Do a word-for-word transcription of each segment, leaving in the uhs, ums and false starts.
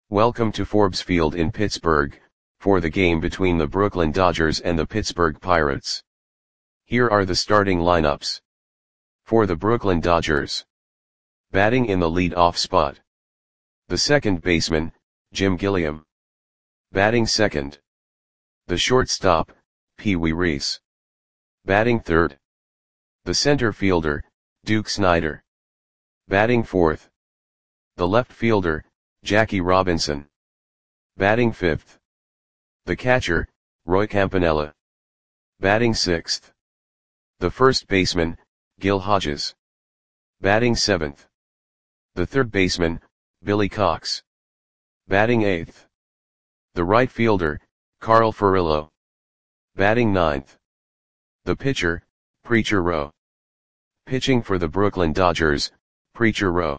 Welcome to Forbes Field in Pittsburgh, for the game between the Brooklyn Dodgers and the Pittsburgh Pirates. Here are the starting lineups. For the Brooklyn Dodgers. Batting in the lead-off spot. The second baseman, Jim Gilliam. Batting second. The shortstop, Pee Wee Reese. Batting third. The center fielder, Duke Snider. Batting fourth. The left fielder, Jackie Robinson. Batting fifth. The catcher, Roy Campanella. Batting sixth. The first baseman, Gil Hodges. Batting seventh. The third baseman, Billy Cox. Batting eighth. The right fielder, Carl Furillo. Batting ninth. The pitcher, Preacher Rowe. Pitching for the Brooklyn Dodgers, Preacher Rowe.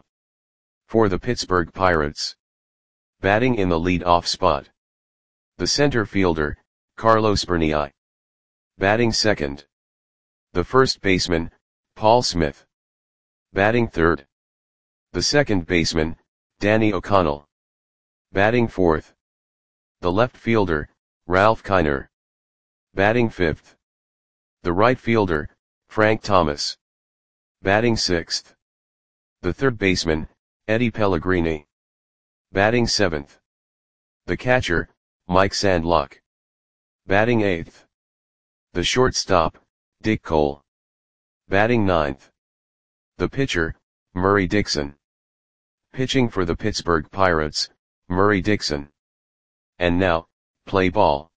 For the Pittsburgh Pirates. Batting in the lead-off spot. The center fielder, Carlos Bernei. Batting second. The first baseman, Paul Smith. Batting third. The second baseman, Danny O'Connell. Batting fourth. The left fielder, Ralph Kiner. Batting fifth. The right fielder, Frank Thomas. Batting sixth. The third baseman, Eddie Pellegrini. Batting seventh. The catcher, Mike Sandlock. Batting eighth. The shortstop, Dick Cole. Batting ninth. The pitcher, Murray Dixon. Pitching for the Pittsburgh Pirates, Murray Dixon. And now, play ball.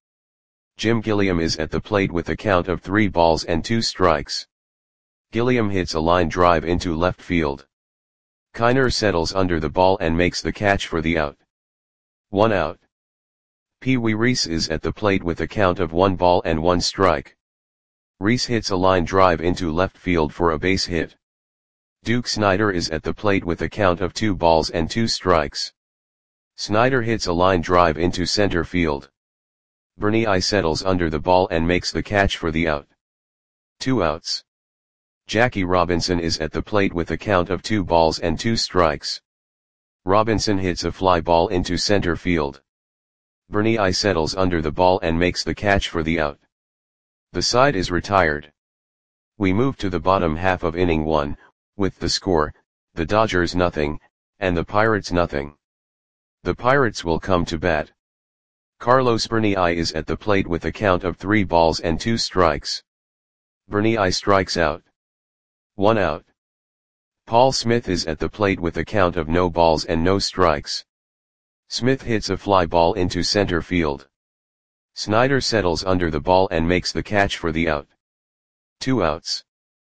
Jim Gilliam is at the plate with a count of three balls and two strikes. Gilliam hits a line drive into left field. Kiner settles under the ball and makes the catch for the out. One out. Pee Wee Reese is at the plate with a count of one ball and one strike. Reese hits a line drive into left field for a base hit. Duke Snider is at the plate with a count of two balls and two strikes. Snider hits a line drive into center field. Bernei settles under the ball and makes the catch for the out. Two outs. Jackie Robinson is at the plate with a count of two balls and two strikes. Robinson hits a fly ball into center field. Bernei settles under the ball and makes the catch for the out. The side is retired. We move to the bottom half of inning one, with the score, the Dodgers nothing, and the Pirates nothing. The Pirates will come to bat. Carlos Bernei is at the plate with a count of three balls and two strikes. Bernei strikes out. One out. Paul Smith is at the plate with a count of no balls and no strikes. Smith hits a fly ball into center field. Snider settles under the ball and makes the catch for the out. Two outs.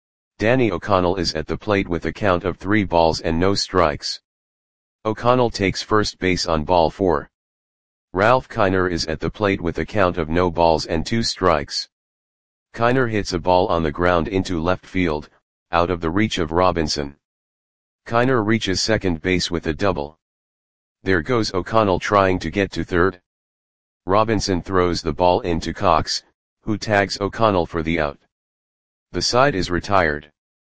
Danny O'Connell is at the plate with a count of three balls and no strikes. O'Connell takes first base on ball four. Ralph Kiner is at the plate with a count of no balls and two strikes. Kiner hits a ball on the ground into left field, out of the reach of Robinson. Kiner reaches second base with a double. There goes O'Connell trying to get to third. Robinson throws the ball into Cox, who tags O'Connell for the out. The side is retired.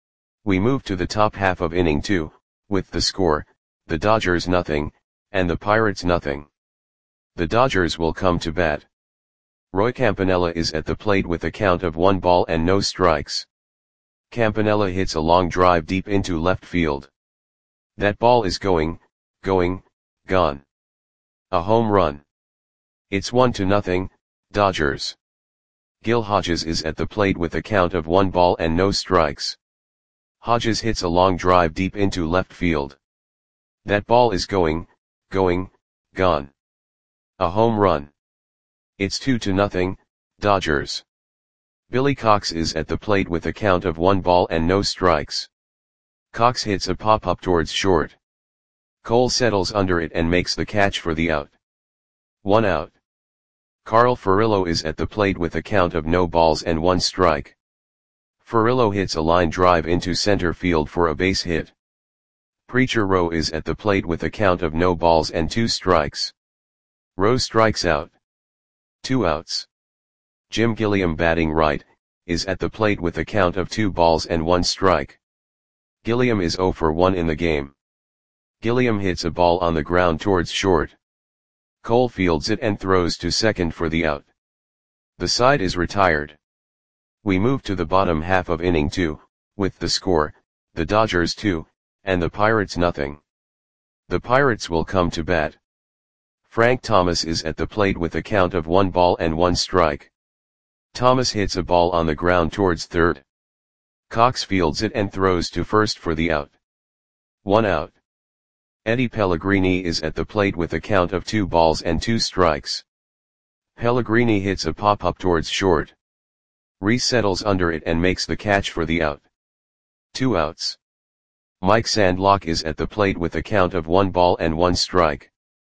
We move to the top half of inning two, with the score, the Dodgers nothing, and the Pirates nothing. The Dodgers will come to bat. Roy Campanella is at the plate with a count of one ball and no strikes. Campanella hits a long drive deep into left field. That ball is going, going, gone. A home run. It's one to nothing, Dodgers. Gil Hodges is at the plate with a count of one ball and no strikes. Hodges hits a long drive deep into left field. That ball is going, going, gone. A home run. It's two to nothing, Dodgers. Billy Cox is at the plate with a count of one ball and no strikes. Cox hits a pop-up towards short. Cole settles under it and makes the catch for the out. One out. Carl Furillo is at the plate with a count of no balls and one strike. Furillo hits a line drive into center field for a base hit. Preacher Rowe is at the plate with a count of no balls and two strikes. Rowe strikes out. Two outs. Jim Gilliam, batting right, is at the plate with a count of two balls and one strike. Gilliam is zero for one in the game. Gilliam hits a ball on the ground towards short. Cole fields it and throws to second for the out. The side is retired. We move to the bottom half of inning two, with the score, the Dodgers two, and the Pirates nothing. The Pirates will come to bat. Frank Thomas is at the plate with a count of one ball and one strike. Thomas hits a ball on the ground towards third. Cox fields it and throws to first for the out. One out. Eddie Pellegrini is at the plate with a count of two balls and two strikes. Pellegrini hits a pop-up towards short. Rhys settles under it and makes the catch for the out. Two outs. Mike Sandlock is at the plate with a count of one ball and one strike.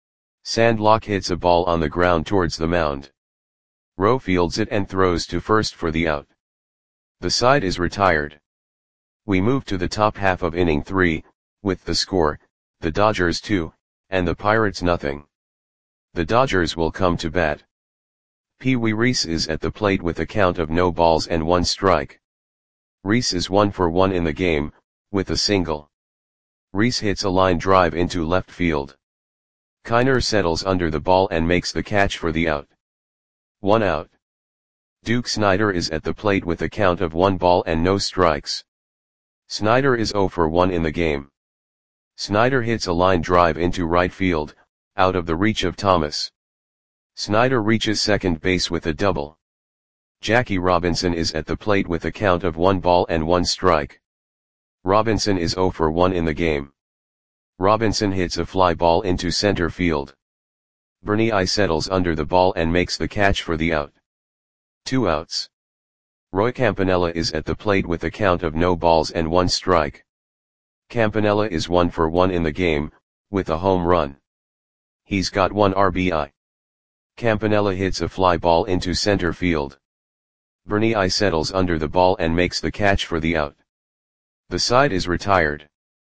Sandlock hits a ball on the ground towards the mound. Rowe fields it and throws to first for the out. The side is retired. We move to the top half of inning three, with the score, the Dodgers two, and the Pirates nothing. The Dodgers will come to bat. Pee Wee Reese is at the plate with a count of no balls and one strike. Reese is one for one in the game, with a single. Reese hits a line drive into left field. Kiner settles under the ball and makes the catch for the out. One out. Duke Snider is at the plate with a count of one ball and no strikes. Snider is zero for one in the game. Snider hits a line drive into right field, out of the reach of Thomas. Snider reaches second base with a double. Jackie Robinson is at the plate with a count of one ball and one strike. Robinson is zero for one in the game. Robinson hits a fly ball into center field. Bernie I settles under the ball and makes the catch for the out. Two outs. Roy Campanella is at the plate with a count of no balls and one strike. Campanella is one for one in the game, with a home run. He's got one R B I. Campanella hits a fly ball into center field. Bernie I settles under the ball and makes the catch for the out. The side is retired.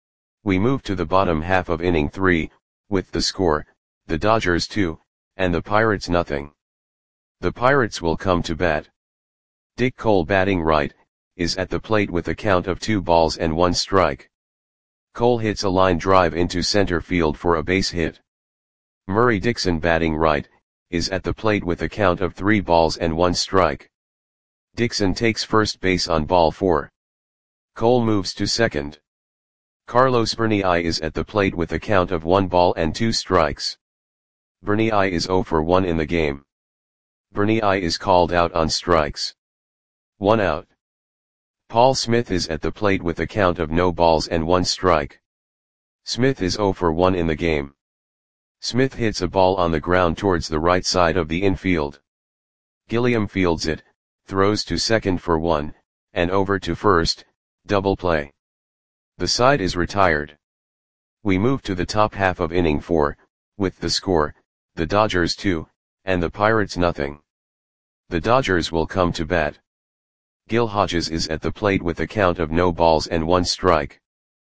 We move to the bottom half of inning three, with the score, the Dodgers two, and the Pirates nothing. The Pirates will come to bat. Dick Cole, batting right, is at the plate with a count of two balls and one strike. Cole hits a line drive into center field for a base hit. Murray Dixon, batting right, is at the plate with a count of three balls and one strike. Dixon takes first base on ball four. Cole moves to second. Carlos Bernie is at the plate with a count of one ball and two strikes. Bernie is zero for one in the game. Bernie is called out on strikes. One out. Paul Smith is at the plate with a count of no balls and one strike. Smith is zero for one in the game. Smith hits a ball on the ground towards the right side of the infield. Gilliam fields it, throws to second for one, and over to first, double play. The side is retired. We move to the top half of inning four, with the score, the Dodgers two, and the Pirates nothing. The Dodgers will come to bat. Gil Hodges is at the plate with a count of no balls and one strike.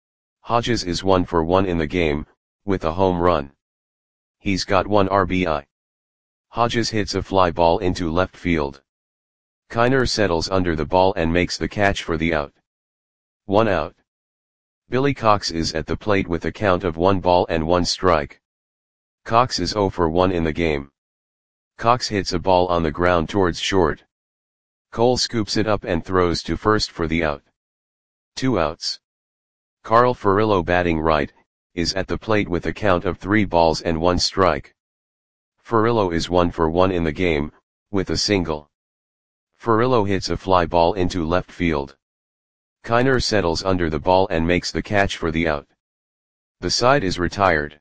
Hodges is one for one in the game, with a home run. He's got one R B I. Hodges hits a fly ball into left field. Kiner settles under the ball and makes the catch for the out. One out. Billy Cox is at the plate with a count of one ball and one strike. Cox is zero for one in the game. Cox hits a ball on the ground towards short. Cole scoops it up and throws to first for the out. Two outs. Carl Furillo, batting right, is at the plate with a count of three balls and one strike. Furillo is one for one in the game, with a single. Furillo hits a fly ball into left field. Kiner settles under the ball and makes the catch for the out. The side is retired.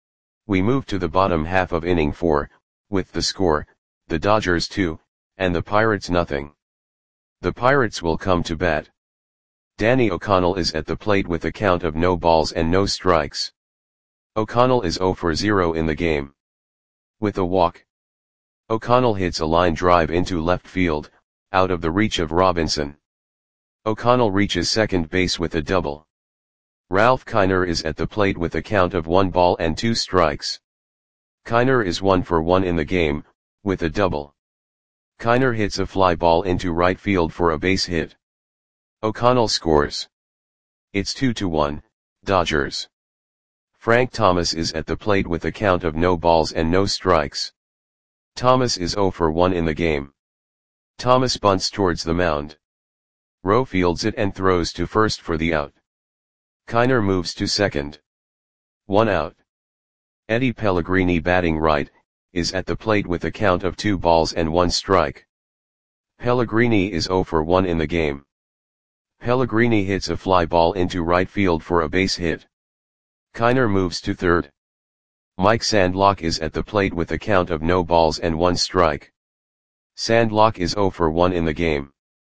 We move to the bottom half of inning four, with the score, the Dodgers two, and the Pirates nothing. The Pirates will come to bat. Danny O'Connell is at the plate with a count of no balls and no strikes. O'Connell is zero for zero in the game. With a walk. O'Connell hits a line drive into left field, out of the reach of Robinson. O'Connell reaches second base with a double. Ralph Kiner is at the plate with a count of one ball and two strikes. Kiner is one for one in the game, with a double. Kiner hits a fly ball into right field for a base hit. O'Connell scores. It's two to one, Dodgers. Frank Thomas is at the plate with a count of no balls and no strikes. Thomas is zero for one in the game. Thomas bunts towards the mound. Rowe fields it and throws to first for the out. Kiner moves to second. One out. Eddie Pellegrini, batting right, is at the plate with a count of two balls and one strike. Pellegrini is zero for one in the game. Pellegrini hits a fly ball into right field for a base hit. Kiner moves to third. Mike Sandlock is at the plate with a count of no balls and one strike. Sandlock is zero for one in the game.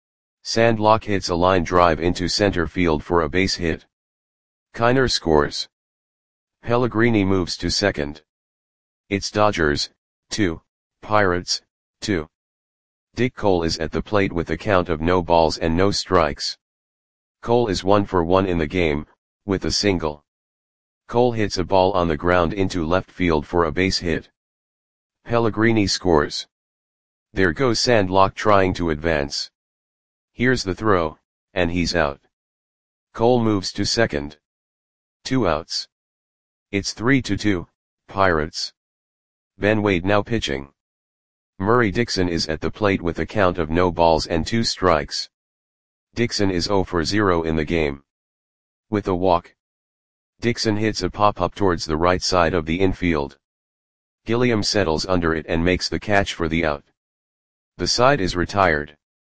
Sandlock hits a line drive into center field for a base hit. Kiner scores. Pellegrini moves to second. It's Dodgers, two, Pirates, two. Dick Cole is at the plate with a count of no balls and no strikes. Cole is one for one in the game, with a single. Cole hits a ball on the ground into left field for a base hit. Pellegrini scores. There goes Sandlock trying to advance. Here's the throw, and he's out. Cole moves to second. Two outs. It's three to two, Pirates. Ben Wade now pitching. Murray Dixon is at the plate with a count of no balls and two strikes. Dixon is zero for zero in the game. With a walk. Dixon hits a pop-up towards the right side of the infield. Gilliam settles under it and makes the catch for the out. The side is retired.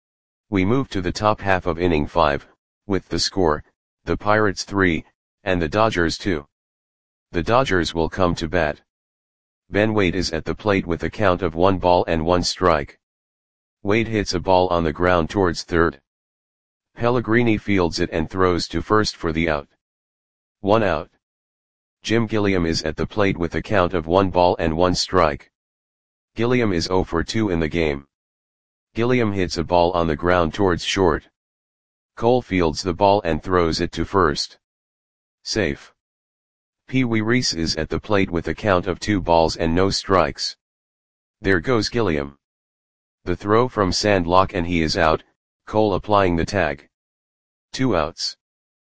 We move to the top half of inning five, with the score, the Pirates three, and the Dodgers two. The Dodgers will come to bat. Ben Wade is at the plate with a count of one ball and one strike. Wade hits a ball on the ground towards third. Pellegrini fields it and throws to first for the out. One out. Jim Gilliam is at the plate with a count of one ball and one strike. Gilliam is zero for two in the game. Gilliam hits a ball on the ground towards short. Cole fields the ball and throws it to first. Safe. Pee Wee Reese is at the plate with a count of two balls and no strikes. There goes Gilliam. The throw from Sandlock and he is out, Cole applying the tag. Two outs.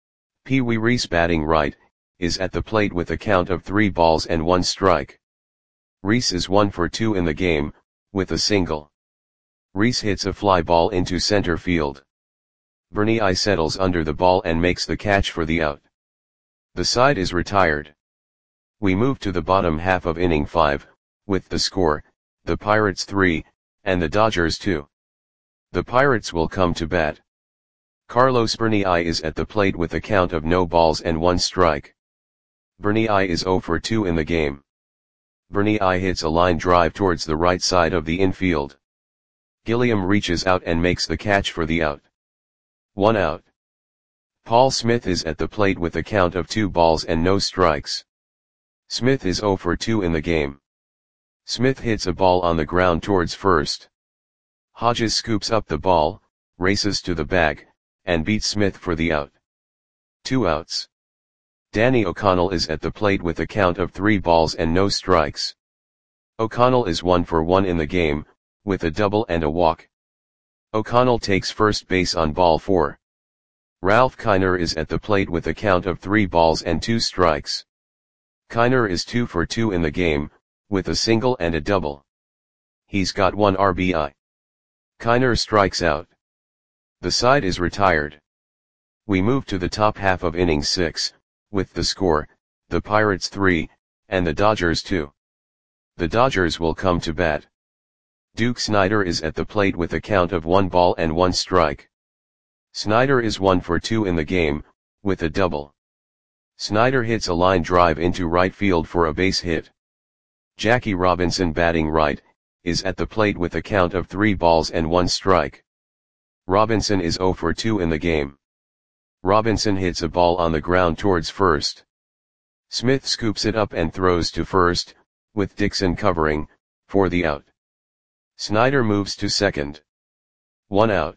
Pee Wee Reese, batting right, is at the plate with a count of three balls and one strike. Reese is one for two in the game, with a single. Reese hits a fly ball into center field. Bernie I settles under the ball and makes the catch for the out. The side is retired. We move to the bottom half of inning five, with the score, the Pirates three, and the Dodgers two. The Pirates will come to bat. Carlos Bernie I is at the plate with a count of no balls and one strike. Bernie I is zero for two in the game. Bernie I hits a line drive towards the right side of the infield. Gilliam reaches out and makes the catch for the out. One out. Paul Smith is at the plate with a count of two balls and no strikes. Smith is zero for two in the game. Smith hits a ball on the ground towards first. Hodges scoops up the ball, races to the bag, and beats Smith for the out. Two outs. Danny O'Connell is at the plate with a count of three balls and no strikes. O'Connell is one for one in the game, with a double and a walk. O'Connell takes first base on ball four. Ralph Kiner is at the plate with a count of three balls and two strikes. Kiner is two for two in the game, with a single and a double. He's got one R B I. Kiner strikes out. The side is retired. We move to the top half of inning six, with the score, the Pirates three, and the Dodgers two. The Dodgers will come to bat. Duke Snider is at the plate with a count of one ball and one strike. Snider is one for two in the game, with a double. Snider hits a line drive into right field for a base hit. Jackie Robinson, batting right, is at the plate with a count of three balls and one strike. Robinson is zero for two in the game. Robinson hits a ball on the ground towards first. Smith scoops it up and throws to first, with Dixon covering, for the out. Snider moves to second. One out.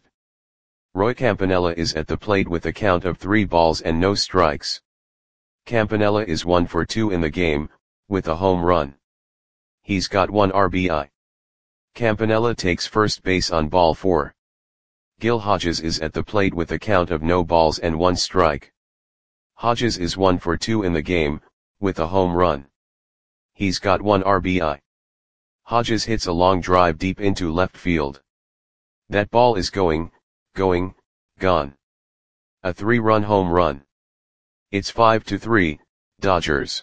Roy Campanella is at the plate with a count of three balls and no strikes. Campanella is one for two in the game, with a home run. He's got one R B I. Campanella takes first base on ball four. Gil Hodges is at the plate with a count of no balls and one strike. Hodges is one for two in the game, with a home run. He's got one R B I. Hodges hits a long drive deep into left field. That ball is going, going, gone. A three-run home run. It's five to three, Dodgers.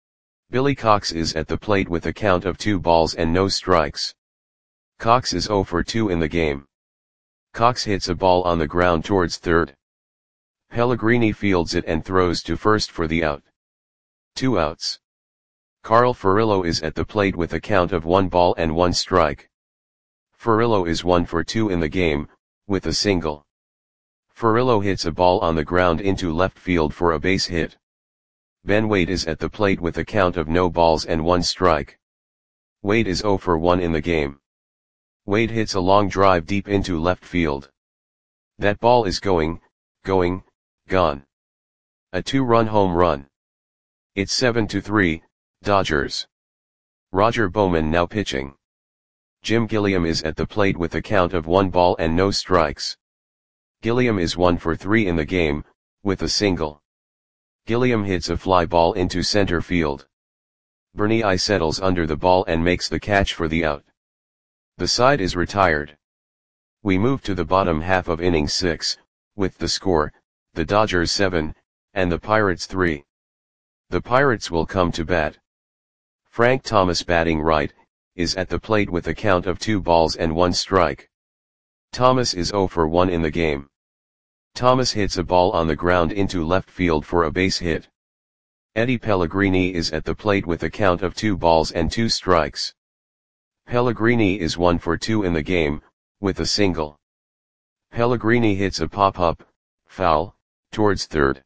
Billy Cox is at the plate with a count of two balls and no strikes. Cox is oh for two in the game. Cox hits a ball on the ground towards third. Pellegrini fields it and throws to first for the out. Two outs. Carl Furillo is at the plate with a count of one ball and one strike. Furillo is one for two in the game, with a single. Furillo hits a ball on the ground into left field for a base hit. Ben Wade is at the plate with a count of no balls and one strike. Wade is oh for one in the game. Wade hits a long drive deep into left field. That ball is going, going, gone. A two-run home run. It's seven to three, Dodgers. Roger Bowman now pitching. Jim Gilliam is at the plate with a count of one ball and no strikes. Gilliam is one for three in the game, with a single. Gilliam hits a fly ball into center field. Bernie I settles under the ball and makes the catch for the out. The side is retired. We move to the bottom half of inning six, with the score, the Dodgers seven, and the Pirates three. The Pirates will come to bat. Frank Thomas, batting right, is at the plate with a count of two balls and one strike. Thomas is oh for one in the game. Thomas hits a ball on the ground into left field for a base hit. Eddie Pellegrini is at the plate with a count of two balls and two strikes. Pellegrini is one for two in the game, with a single. Pellegrini hits a pop-up, foul, towards third.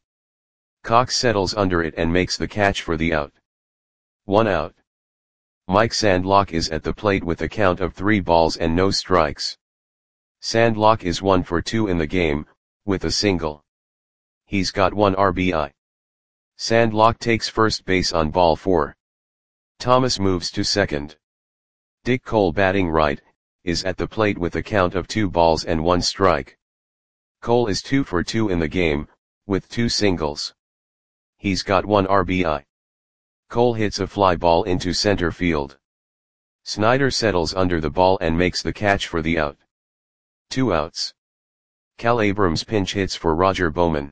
Cox settles under it and makes the catch for the out. One out. Mike Sandlock is at the plate with a count of three balls and no strikes. Sandlock is one for two in the game, with a single. He's got one R B I. Sandlock takes first base on ball four. Thomas moves to second. Dick Cole, batting right, is at the plate with a count of two balls and one strike. Cole is two for two in the game, with two singles. He's got one R B I. Cole hits a fly ball into center field. Snyder settles under the ball and makes the catch for the out. Two outs. Cal Abrams pinch hits for Roger Bowman.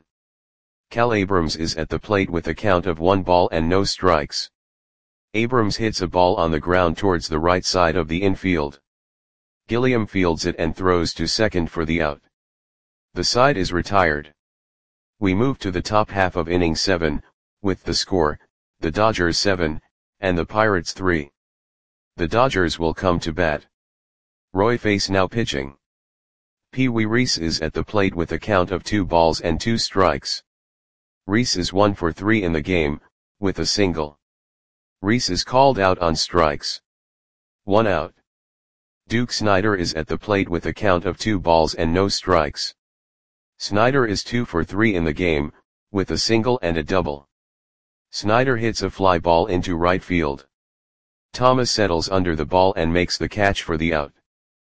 Cal Abrams is at the plate with a count of one ball and no strikes. Abrams hits a ball on the ground towards the right side of the infield. Gilliam fields it and throws to second for the out. The side is retired. We move to the top half of inning seven, with the score, the Dodgers seven, and the Pirates three. The Dodgers will come to bat. Roy Face now pitching. Pee Wee Reese is at the plate with a count of two balls and two strikes. Reese is one for three in the game, with a single. Reese is called out on strikes. One out. Duke Snider is at the plate with a count of two balls and no strikes. Snider is two for three in the game, with a single and a double. Snider hits a fly ball into right field. Thomas settles under the ball and makes the catch for the out.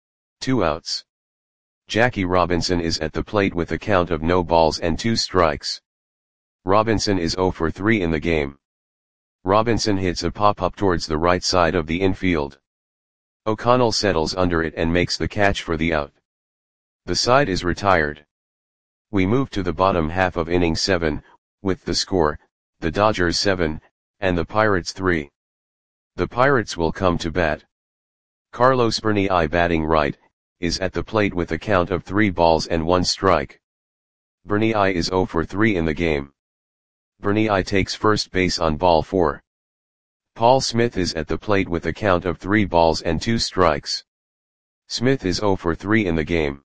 Two outs. Jackie Robinson is at the plate with a count of no balls and two strikes. Robinson is oh for three in the game. Robinson hits a pop-up towards the right side of the infield. O'Connell settles under it and makes the catch for the out. The side is retired. We move to the bottom half of inning seven, with the score, the Dodgers seven, and the Pirates three. The Pirates will come to bat. Carlos Bernie I, batting right, is at the plate with a count of three balls and one strike. Bernie I is oh for three in the game. Bernie I takes first base on ball four. Paul Smith is at the plate with a count of three balls and two strikes. Smith is oh for three in the game.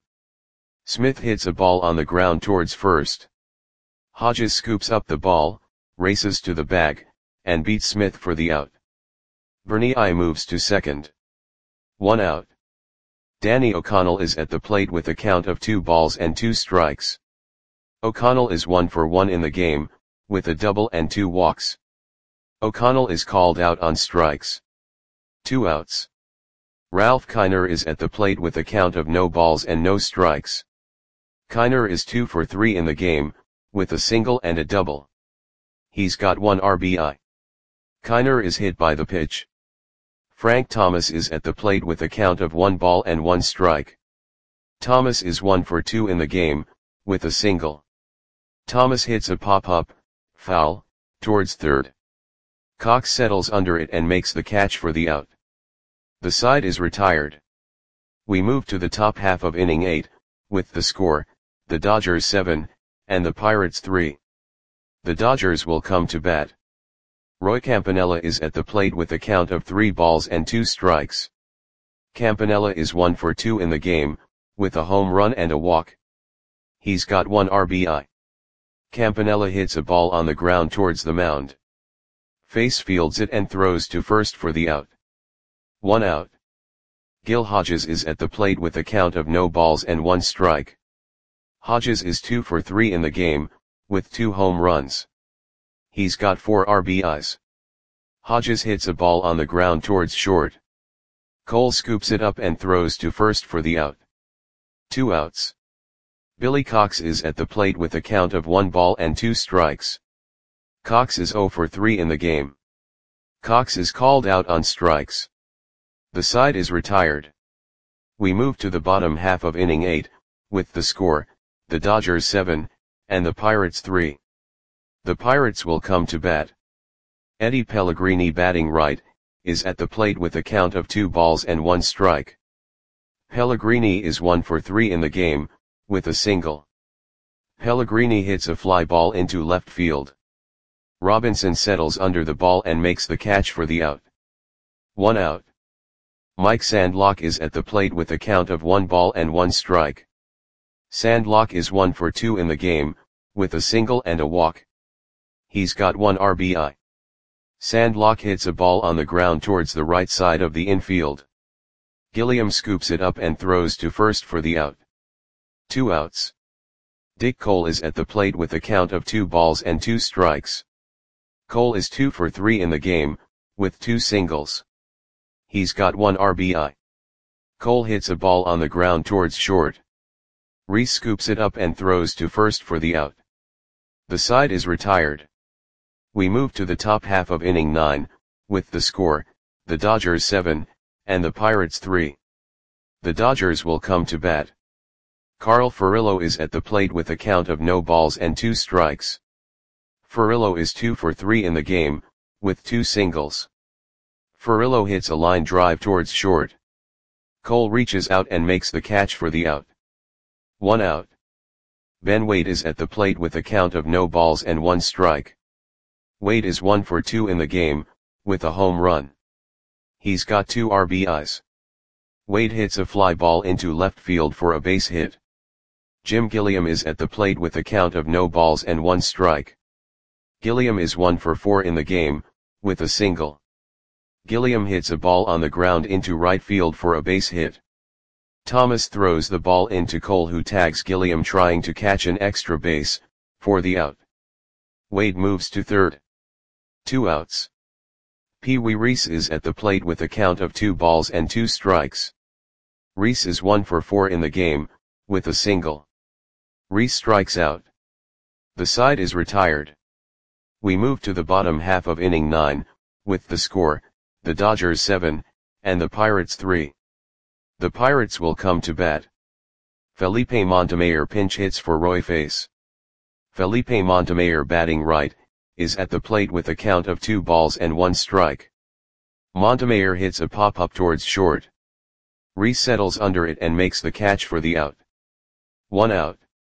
Smith hits a ball on the ground towards first. Hodges scoops up the ball, races to the bag, and beats Smith for the out. Bernie I moves to second. One out. Danny O'Connell is at the plate with a count of two balls and two strikes. O'Connell is one for one in the game, with a double and two walks. O'Connell is called out on strikes. Two outs. Ralph Kiner is at the plate with a count of no balls and no strikes. Kiner is two for three in the game, with a single and a double. He's got one R B I. Kiner is hit by the pitch. Frank Thomas is at the plate with a count of one ball and one strike. Thomas is one for two in the game, with a single. Thomas hits a pop-up, foul, towards third. Cox settles under it and makes the catch for the out. The side is retired. We move to the top half of inning eight, with the score, the Dodgers seven, and the Pirates three. The Dodgers will come to bat. Roy Campanella is at the plate with a count of three balls and two strikes. Campanella is one for two in the game, with a home run and a walk. He's got one R B I. Campanella hits a ball on the ground towards the mound. Face fields it and throws to first for the out. One out. Gil Hodges is at the plate with a count of no balls and one strike. Hodges is two for three in the game, with two home runs. He's got four R B Is. Hodges hits a ball on the ground towards short. Cole scoops it up and throws to first for the out. Two outs. Billy Cox is at the plate with a count of one ball and two strikes. Cox is zero for three in the game. Cox is called out on strikes. The side is retired. We move to the bottom half of inning eight, with the score, the Dodgers seven, and the Pirates three. The Pirates will come to bat. Eddie Pellegrini, batting right, is at the plate with a count of two balls and one strike. Pellegrini is one for three in the game, with a single. Pellegrini hits a fly ball into left field. Robinson settles under the ball and makes the catch for the out. One out. Mike Sandlock is at the plate with a count of one ball and one strike. Sandlock is one for two in the game, with a single and a walk. He's got one R B I. Sandlock hits a ball on the ground towards the right side of the infield. Gilliam scoops it up and throws to first for the out. Two outs. Dick Cole is at the plate with a count of two balls and two strikes. Cole is two for three in the game, with two singles. He's got one R B I. Cole hits a ball on the ground towards short. Reese scoops it up and throws to first for the out. The side is retired. We move to the top half of inning nine, with the score, the Dodgers seven, and the Pirates three. The Dodgers will come to bat. Carl Furillo is at the plate with a count of no balls and two strikes. Furillo is two for three in the game, with two singles. Furillo hits a line drive towards short. Cole reaches out and makes the catch for the out. One out. Ben Wade is at the plate with a count of no balls and one strike. Wade is one for two in the game, with a home run. He's got two R B Is. Wade hits a fly ball into left field for a base hit. Jim Gilliam is at the plate with a count of no balls and one strike. Gilliam is one for four in the game, with a single. Gilliam hits a ball on the ground into right field for a base hit. Thomas throws the ball into Cole, who tags Gilliam trying to catch an extra base, for the out. Wade moves to third. Two outs. Pee Wee Reese is at the plate with a count of two balls and two strikes. Reese is one for four in the game, with a single. Reese strikes out. The side is retired. We move to the bottom half of inning nine, with the score, the Dodgers seven, and the Pirates three. The Pirates will come to bat. Felipe Montemayor pinch hits for Roy Face. Felipe Montemayor, batting right, is at the plate with a count of two balls and one strike. Montemayor hits a pop-up towards short. Reese settles under it and makes the catch for the out. One out.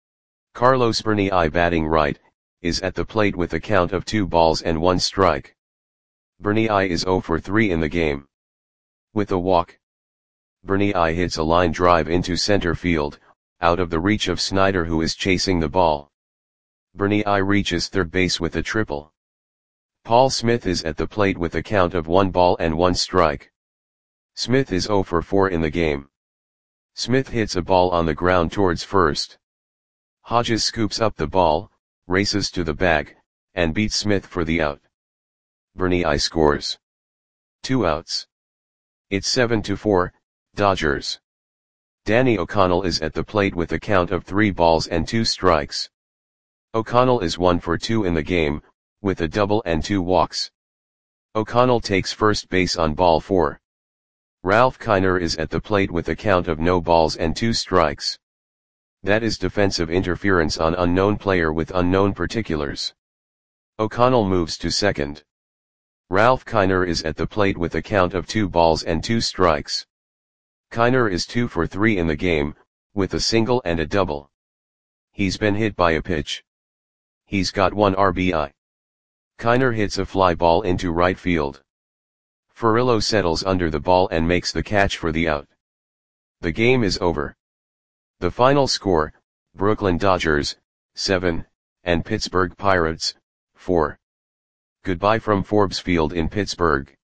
Carlos Bernai, batting right, is at the plate with a count of two balls and one strike. Bernai is zero for three in the game. With a walk. Bernai hits a line drive into center field, out of the reach of Snyder, who is chasing the ball. Bernai reaches third base with a triple. Paul Smith is at the plate with a count of one ball and one strike. Smith is zero for four in the game. Smith hits a ball on the ground towards first. Hodges scoops up the ball, races to the bag, and beats Smith for the out. Bernai scores. Two outs. It's seven to four, Dodgers. Danny O'Connell is at the plate with a count of three balls and two strikes. O'Connell is one for two in the game, with a double and two walks. O'Connell takes first base on ball four. Ralph Kiner is at the plate with a count of no balls and two strikes. That is defensive interference on unknown player with unknown particulars. O'Connell moves to second. Ralph Kiner is at the plate with a count of two balls and two strikes. Kiner is two for three in the game, with a single and a double. He's been hit by a pitch. He's got one R B I. Kiner hits a fly ball into right field. Furillo settles under the ball and makes the catch for the out. The game is over. The final score, Brooklyn Dodgers, seven, and Pittsburgh Pirates, four. Goodbye from Forbes Field in Pittsburgh.